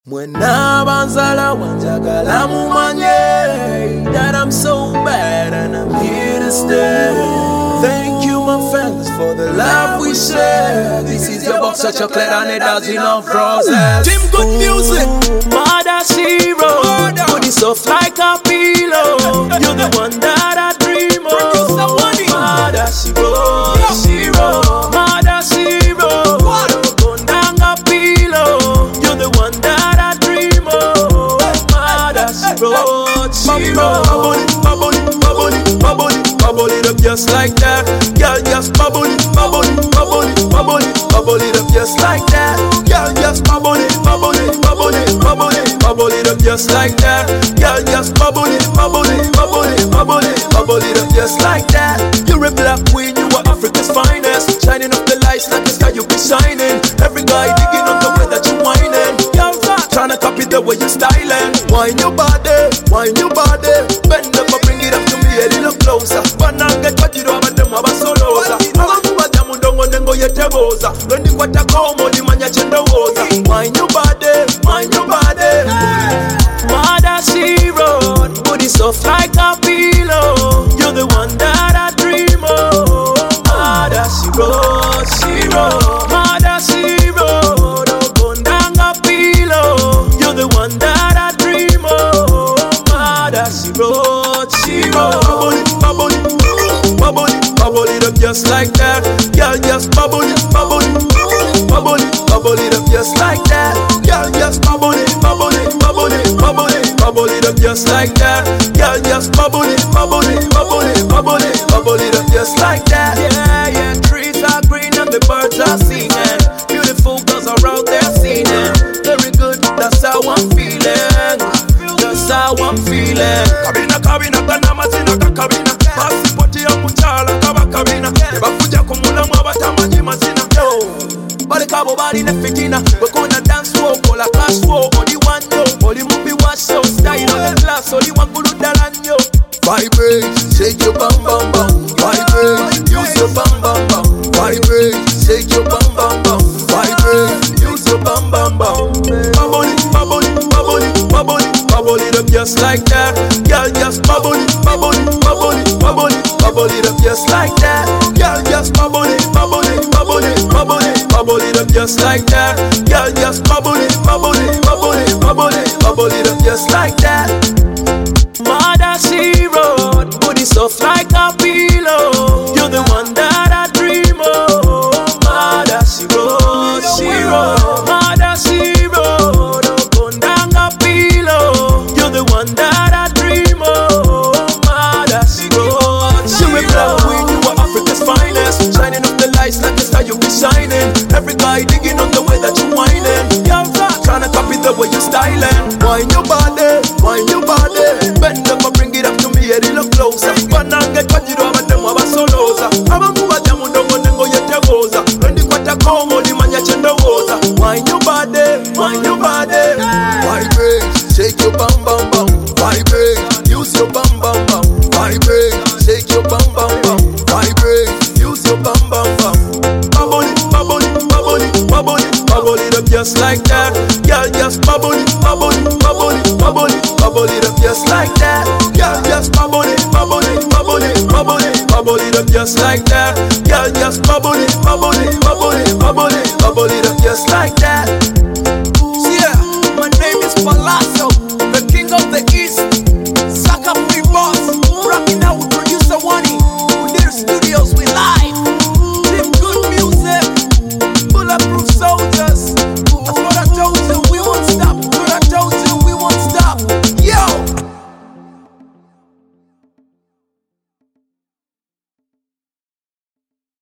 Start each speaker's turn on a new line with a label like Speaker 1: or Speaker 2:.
Speaker 1: Mwena banzala wanjagala mumanye that I'm so bad and I'm here to stay. Thank you my friends for the love we share. This is your box of chocolate and it has enough roses. Team Good Music. Mother Zero, body soft like a pillow. You're the one that I dream of. Mother Zero, Zero, Mother Zero. Gondanga pillow. You're the one that I dream of. Mother Zero, Zero. Bubble it, bubble it, bubble it, bubble it up just like that. Girl, just bubble it, bubble it, bubble it, bubble it, bubble it up just like that. Girl, just bubble it, bubble it, bubble it, bubble it, bubble it up just like that. Girl, just bubble it, bubble it, bubble it, bubble it, bubble it up just like that. You're a black queen, you are Africa's finest, shining up the lights like the sky you be shining. Every guy digging on the way that you whining. Girl, tryna copy the way you styling. Wine your body, wine your body. Bend up and bring it up to me a little closer. Wanna get what you do about them abasoloza. Abakuba jamu ndongo nengo yeteboza. Londi kwata komo di manya chendo woza. Wine your body, wine your body. Mother Zero, booty soft like a pillow. You're the one that I dream of. Mother Zero, Zero, Mother Zero. Gondanga pillow. You're the one that I dream of. Mother Zero, Zero. Bubble it, bubble it, bubble it up just like that. Girl, just bubble it, bubble it, bubble it, bubble it up just like that. Girl, just bubble it, bubble it, bubble it, bubble it, bubble it up just like that. Girl, just bubble it, bubble it, bubble it, bubble it, bubble it up just like that. Yeah, yeah, trees are green and the birds are singing. Beautiful girls are out there singing. Very good, that's how I'm feeling. That's how I'm feeling. Kabina, kabina, kana mazina kakabina. Pasipoti ya muchala kaba kabina. Nebafuja kumula mwabatamanyi mazina. Yo, bali kabo bali ne fitina. We're gonna dance for, kola cash for. Only one yo, only movie watch so. Style on the class, only one gulu dalanyo. Vibrate, shake your bam bam bam. Vibrate, use your bam bam bam. Vibrate, shake your bam bam bam. Vibrate, use your bam bam bam. Bubble it, bubble it, bubble it, bubble it, bubble it up just like that. Girl, just bubble it, bubble it, bubble it, bubble it, bubble it up just like that. Girl, just bubble it, bubble it, bubble it, bubble it, bubble it up just like that. Girl, just bubble it, bubble it, bubble it, bubble it, bubble it up just like that. Mother Zero, booty soft like a pillow. You're the one that I dream of. Mother Zero, Zero, Mother Zero. Gondanga pillow. You're the one that I dream of. Mother Zero, Zero. You're a black queen, you are Africa's finest, shining up the lights like the sky you be shining. Every guy digging on the way that you whining. You're tryna copy the way you styling. Wine your body, wine your body. Bend up and bring it up to me a little closer. Wanna get what you do about them abasoloza. Abakuba jamu ndongo nengo yeteboza. Londi kwata komo di manya chendo woza. Wine your body, wine your body. Vibrate, shake your bam bam bam. Vibrate, use your bam bam bam. Vibrate, shake your bam bam bam. Vibrate, use your bam bam bam. Bubble it, bubble it, bubble it, bubble it, bubble it up just like that. Girl, just bubble it, bubble it, bubble it, bubble it, bubble it up just like that. Girl, just bubble it, bubble it, bubble it, bubble it, bubble it up just like that. Girl, just bubble it, bubble it, bubble it, bubble it, bubble it up just like that. Yeah, my name is Palazzo, the king of the East.